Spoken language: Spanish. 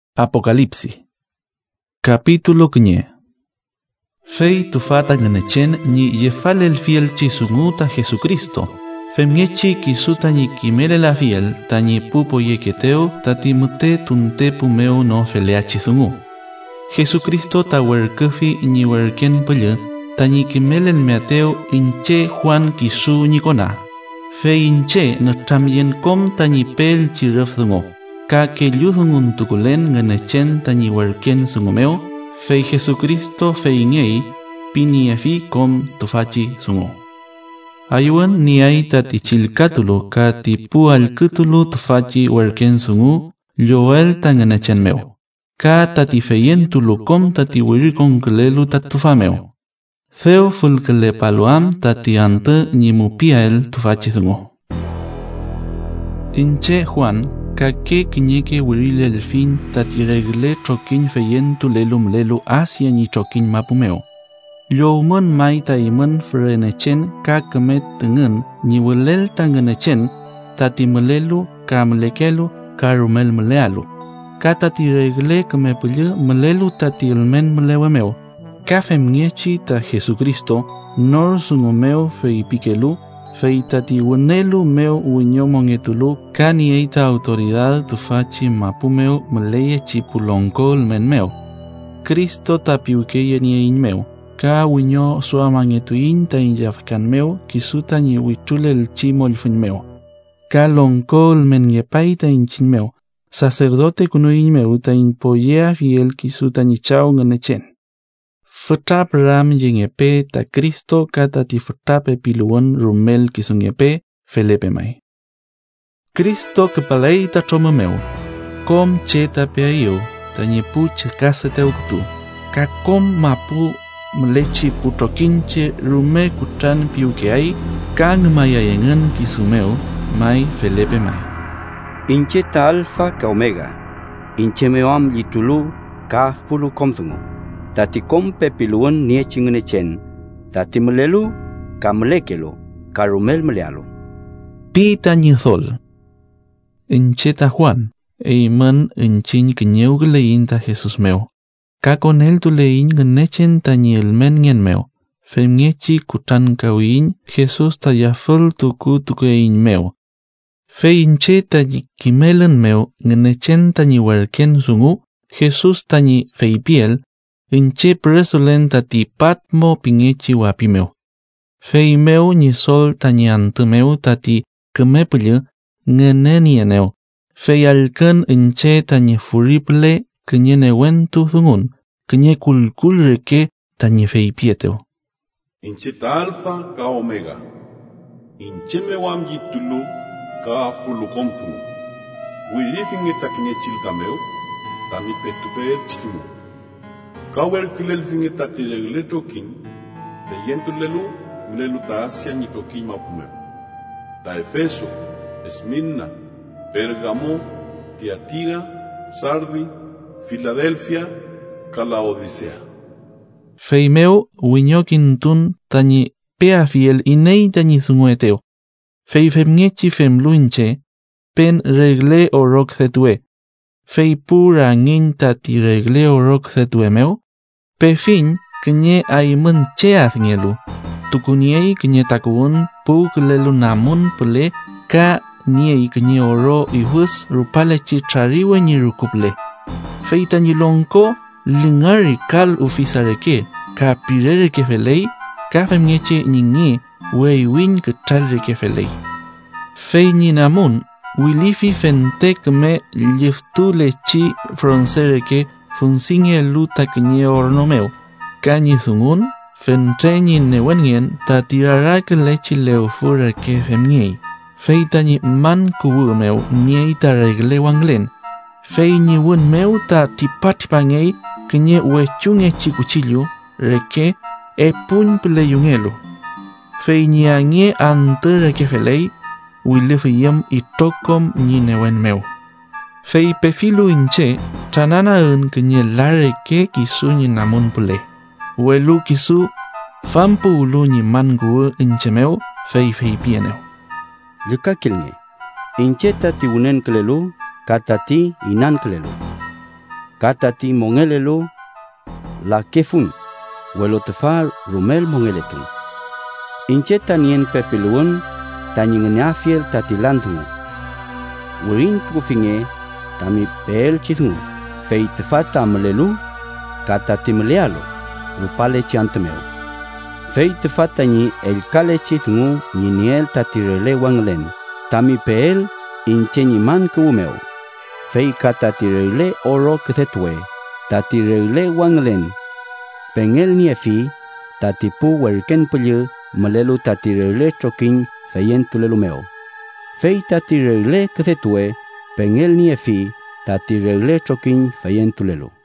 Apocalipsis. Capítulo 15. Fei tufata nganechen ni yefale el fiel chisunguta Jesucristo. Femiechi kisuta ni kimele la fiel tañi pupo yeketeo tatimute tunte pumeo no felea chisungu. Jesucristo ta werkefi ni werken pele tañi kimele el meateo inche Juan kisu nikona. Fe inche natamien kom tañi pel chirefdungo. Ka ke lyudhungun tukulen nganechen tañi werken sungumeo. Fe Jesucristo fe ingei piniefi kom tufachi sungo. Ayuan ni ay tatichilkatulo ka tipu alkutulu tufachi werken sungu yoel tanganechen meo. Ka tatifeyentulu kom tatiwirikon kelelu tatufameo. Theo fulkele paluam tati ante nyimupiael tufachi sungo. Inche Juan ka ke kinyeke wirile el fin tatiregle trokin feyentu lelum lelu asia ni trokin mapumeo. Yomon mai taiman frenechen ka kemet tengen ni welel tangenechen tati melelu ka melekelu ka rumel melealu. Ka tati regle kemepulye melelu tati elmen melewemeo. Ka femniechi ta Jesucristo nor sungumeo feipikelu fei tati wenelu meo uinyomongetulu ka ni eita autoridad tufachi mapumeo meleye chipulonko elmen meo. Cristo tapiukeye ni inmeo. Ka winyo suamangetuin ta inyafkan meo kisuta ni witule el chimo el funmeo. Ka lonko el menyepay ta inchin meo. Sacerdote kunuin meo ta inpoyea fiel kisuta ni chao nganechen. Futap ram yengepe ta Cristo kata ti futape piluon rumel kisungepe felepe mai. Cristo kepalei ta troma meo. Kom cheta peayo ta nyepu chekasete uktu. Ka kom mapu melechi putrokinche rume kutan piukeai kang mayayengen kisumeo mai felepe mai. Inche ta alfa ka omega. Inche meoam yitulu ka pulu komtungu. Tati kompe piluon niechingenechen. Tati melelu ka melekelu ka rumel melealu. Pita nyithol. Inche ta Juan. Eiman inchin kinyeugle ta Jesus meo. Ka con él tu lein gnechen tañi el men ngen meo. Femiechi kutan kawin Jesus ta yafol tuku tukein meo. Fe inche tañi kimelen meo gnechen tañi werken sungu Jesus tañi feipiel inche presolen tati patmo pingechi wapi meo. Fe meo ni sol tañi ante meo tati kemepulye ngenenieneo. Fe alken inche tañi furiple kenyene wentu thungun, kenye kulkul reke tanye feipieteo. Inche ta alfa ka omega. Inche mewam yitulu ka afpulu komthungu. Wirifinge ta kenye chilkameo, ta mi petupe chikimu. Ka werkulel finge ta tiregle tokin, te yentulelu, ulelu ta asia ni tokin mapumeo. Ta Efeso, Esmirna, Pergamo, Tiatira, Sardi, Filadelfia, Calaodicea. Feimeo wiñokintun tañi pea fiel inei tañi sungueteo. Fei femniechi femluinche, pen regle o roc zetue. Fei pura ngin tati regle o roc zetuemeo. Pe fin kenye aimen cheaz ngelu. Tukuniei kenye takuun puk lelu namun pele ka niei kenye oro ihus rupalechi chariwe ni rukuple. Feita ni lonko lingari kal ufisareke ka pirere ke felei ka femieche ningi wei win ke talre ke felei. Fei ni namun wilifi fentek me liftu lechi fronsereke funsinge luta kenye ornomeo. Kanyi thungun fente ni newenien ta tirara ke lechi leofura ke femiei. Feita ni man kuwumeo niei ta regle wanglen. Fei ni wun meu ta tipatipangei kenye wechunge chikuchillo reke e pun peleyungelo. Fei ni ange ante reke felei wilifiyem itokom ni newen meu. Fei pefilu inche tanana un kenye la reke kisu ni namun pele. Welu kisu fampu ulu ni mangu inche meu fei pieneo. Luka kilne. Inche ta tiunen kelelu katati inan kelelu. kata ti mongelelu la kefun, welo tefa rumel mongeletun. Inche tanien pepiluan tanyingenyafiel tatilantungu. Urin tukufinge tami pel chitungu, fei tefa tamelelu, kata timelealo, rupale chiantemeu. Fei tefa tanyi el kale chitungu nyiniel tatirele wanglen, tami pel inche nyiman kuumeu. Fei kata tirele oro kethetue, tatirele wanglen. Pengel niefi, tatipu werken pelye, melelu tatirele chokin feyen tulelumeo. Fei tatirele kethetue, pengel niefi, tatirele chokin feyen tulelu.